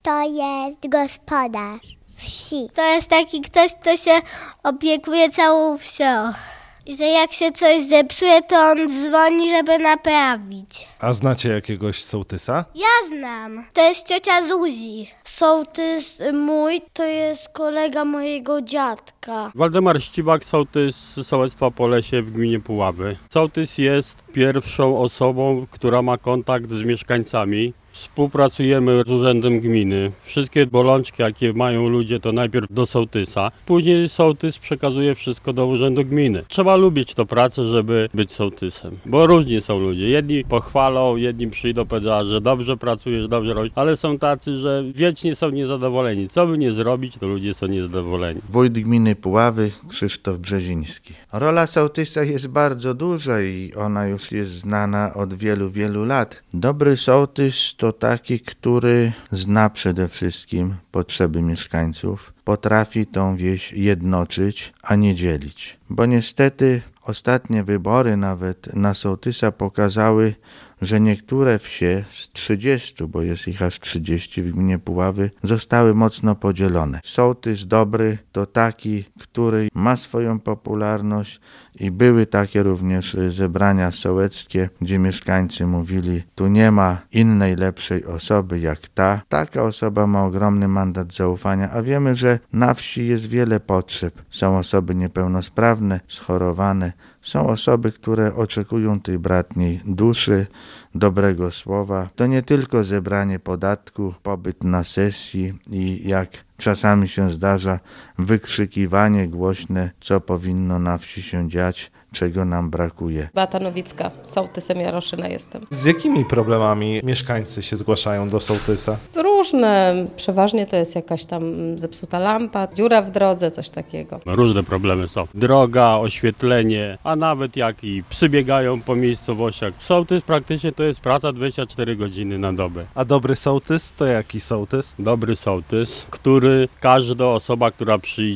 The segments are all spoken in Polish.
To jest gospodarz wsi. To jest taki ktoś, kto się opiekuje całą wsią. I że jak się coś zepsuje, to on dzwoni, żeby naprawić. A znacie jakiegoś sołtysa? Ja znam. To jest ciocia Zuzi. Sołtys mój to jest kolega mojego dziadka. Waldemar Ścibak, sołtys sołectwa Polesie w gminie Puławy. Sołtys jest pierwszą osobą, która ma kontakt z mieszkańcami. Współpracujemy z Urzędem Gminy. Wszystkie bolączki, jakie mają ludzie, to najpierw do sołtysa. Później sołtys przekazuje wszystko do Urzędu Gminy. Trzeba lubić tę pracę, żeby być sołtysem. Bo różni są ludzie. Jedni pochwalą, jedni przyjdą, powiedzą, że dobrze pracujesz, dobrze robisz. Ale są tacy, że wiecznie są niezadowoleni. Co by nie zrobić, to ludzie są niezadowoleni. Wójt gminy Puławy, Krzysztof Brzeziński. Rola sołtysa jest bardzo duża i ona już jest znana od wielu, wielu lat. Dobry sołtys to taki, który zna przede wszystkim potrzeby mieszkańców, potrafi tą wieś jednoczyć, a nie dzielić. Bo niestety ostatnie wybory nawet na sołtysa pokazały, że niektóre wsie z 30, bo jest ich aż 30 w gminie Puławy, zostały mocno podzielone. Sołtys dobry to taki, który ma swoją popularność i były takie również zebrania sołeckie, gdzie mieszkańcy mówili, tu nie ma innej lepszej osoby jak ta. Taka osoba ma ogromny mandat zaufania, a wiemy, że na wsi jest wiele potrzeb. Są osoby niepełnosprawne, schorowane, są osoby, które oczekują tej bratniej duszy, dobrego słowa. To nie tylko zebranie podatku, pobyt na sesji i jak czasami się zdarza wykrzykiwanie głośne, co powinno na wsi się dziać, czego nam brakuje. Beata Nowicka, sołtysem Jaroszyna jestem. Z jakimi problemami mieszkańcy się zgłaszają do sołtysa? Różne, przeważnie to jest jakaś tam zepsuta lampa, dziura w drodze, coś takiego. Różne problemy są. Droga, oświetlenie, a nawet jak i psy biegają po miejscowościach. Sołtys praktycznie to jest praca 24 godziny na dobę. A dobry sołtys to jaki sołtys? Dobry sołtys, który każda osoba, która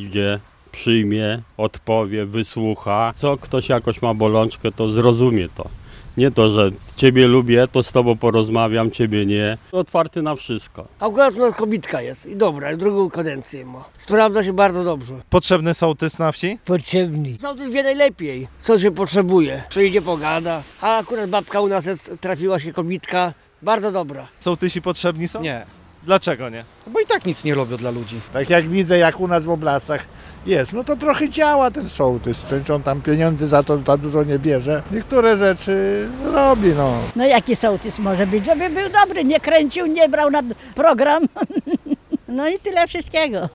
przyjmie, odpowie, wysłucha. Co ktoś jakoś ma bolączkę, to zrozumie to. Nie to, że ciebie lubię, to z tobą porozmawiam, ciebie nie. Otwarty na wszystko. Akurat u nas kobitka jest i dobra, drugą kadencję ma. Sprawdza się bardzo dobrze. Potrzebny sołtys na wsi? Potrzebny. Sołtys wie najlepiej, co się potrzebuje. Przyjdzie, pogada. A akurat babka u nas jest, trafiła się kobitka. Bardzo dobra. Sołtysi potrzebni są? Nie, Dlaczego nie? bo i tak nic nie robią dla ludzi. Tak jak widzę, jak u nas w Oblasach jest, no to trochę działa ten sołtys. Część on tam pieniędzy za to za dużo nie bierze. Niektóre rzeczy robi, no. No jaki sołtys może być? Żeby był dobry, nie kręcił, nie brał na program. No i tyle wszystkiego.